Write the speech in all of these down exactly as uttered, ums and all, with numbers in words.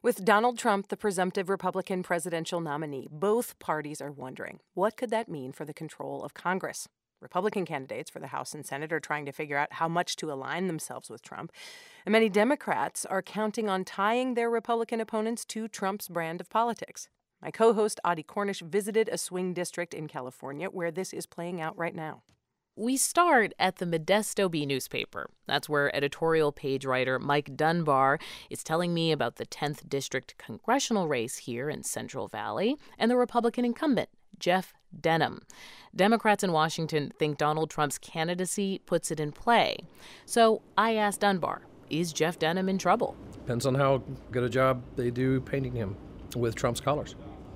With Donald Trump, the presumptive Republican presidential nominee, both parties are wondering, what could that mean for the control of Congress? Republican candidates for the House and Senate are trying to figure out how much to align themselves with Trump. And many Democrats are counting on tying their Republican opponents to Trump's brand of politics. My co-host Audie Cornish visited a swing district in California where this is playing out right now. We start at the Modesto Bee newspaper. That's where editorial page writer Mike Dunbar is telling me about the tenth District congressional race here in Central Valley and the Republican incumbent, Jeff Denham. Democrats in Washington think Donald Trump's candidacy puts it in play. So I asked Dunbar, is Jeff Denham in trouble? Depends on how good a job they do painting him with Trump's colors.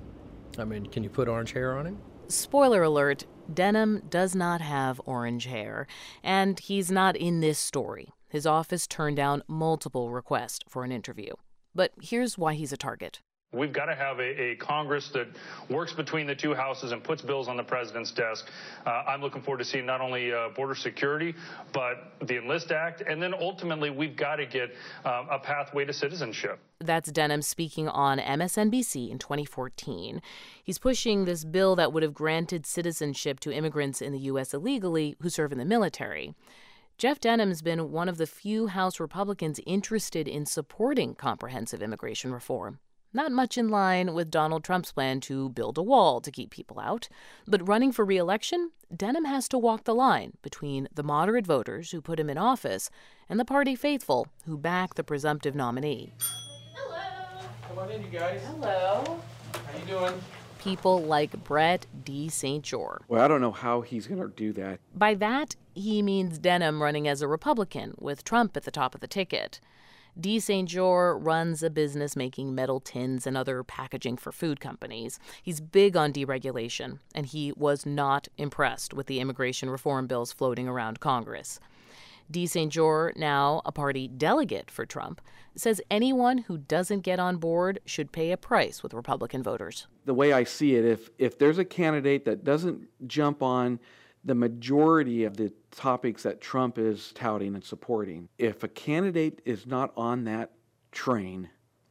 I mean, can you put orange hair on him? Spoiler alert, Denham does not have orange hair, and he's not in this story. His office turned down multiple requests for an interview. But here's why he's a target. We've got to have a, a Congress that works between the two houses and puts bills on the president's desk. Uh, I'm looking forward to seeing not only uh, border security, but the Enlist Act. And then ultimately, we've got to get uh, a pathway to citizenship. That's Denham speaking on M S N B C in twenty fourteen. He's pushing this bill that would have granted citizenship to immigrants in the U S illegally who serve in the military. Jeff Denham's been one of the few House Republicans interested in supporting comprehensive immigration reform. Not much in line with Donald Trump's plan to build a wall to keep people out. But running for re-election, Denham has to walk the line between the moderate voters who put him in office and the party faithful who back the presumptive nominee. Hello. Come on in, you guys. Hello. How you doing? People like Brett D. Saint John. Well, I don't know how he's going to do that. By that, he means Denham running as a Republican with Trump at the top of the ticket. D. Saint John runs a business making metal tins and other packaging for food companies. He's big on deregulation, and he was not impressed with the immigration reform bills floating around Congress. D. Saint John, now a party delegate for Trump, says anyone who doesn't get on board should pay a price with Republican voters. The way I see it, if if there's a candidate that doesn't jump on the majority of the topics that Trump is touting and supporting, if a candidate is not on that train,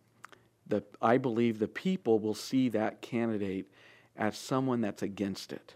the I believe the people will see that candidate as someone that's against it.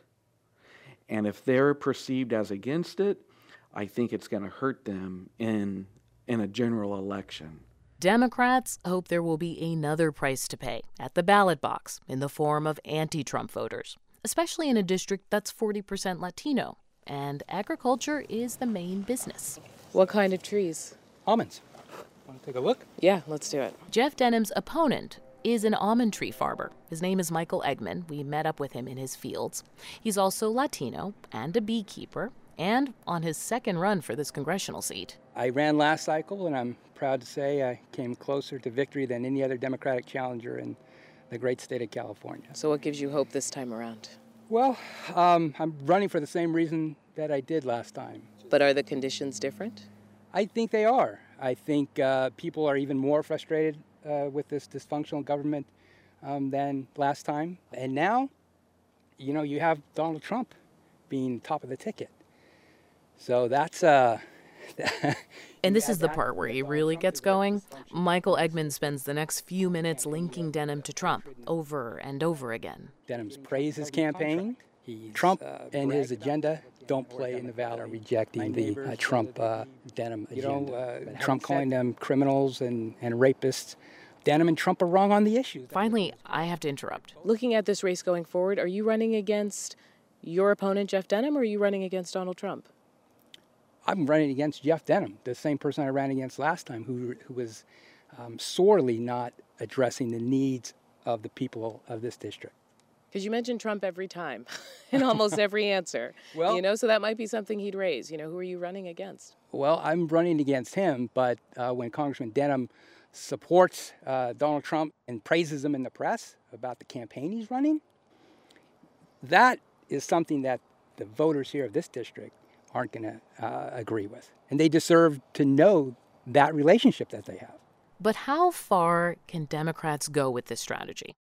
And if they're perceived as against it, I think it's going to hurt them in in a general election. Democrats hope there will be another price to pay at the ballot box in the form of anti-Trump voters, especially in a district that's forty percent Latino, and agriculture is the main business. What kind of trees? Almonds. Want to take a look? Yeah, let's do it. Jeff Denham's opponent is an almond tree farmer. His name is Michael Eggman. We met up with him in his fields. He's also Latino and a beekeeper, and on his second run for this congressional seat. I ran last cycle, and I'm proud to say I came closer to victory than any other Democratic challenger in the great state of California. So what gives you hope this time around? Well, um, I'm running for the same reason that I did last time. But are the conditions different? I think they are. I think uh, people are even more frustrated uh, with this dysfunctional government um, than last time. And now, you know, you have Donald Trump being top of the ticket. So that's... Uh, and this is the part where he really gets going. Michael Eggman spends the next few minutes linking Denham to Trump over and over again. Denham's praised his campaign. He's, Trump and his agenda don't play in the Valley, rejecting the uh, Trump uh, Denham agenda. You know, uh, Trump calling them criminals and, and rapists. Denham and Trump are wrong on the issue. Finally, I have to interrupt. Looking at this race going forward, are you running against your opponent, Jeff Denham, or are you running against Donald Trump? I'm running against Jeff Denham, the same person I ran against last time, who, who was um, sorely not addressing the needs of the people of this district. Because you mentioned Trump every time, in almost every answer. Well, you know, so that might be something he'd raise. You know, who are you running against? Well, I'm running against him, but uh, when Congressman Denham supports uh, Donald Trump and praises him in the press about the campaign he's running, that is something that the voters here of this district aren't going to uh, agree with. And they deserve to know that relationship that they have. But how far can Democrats go with this strategy?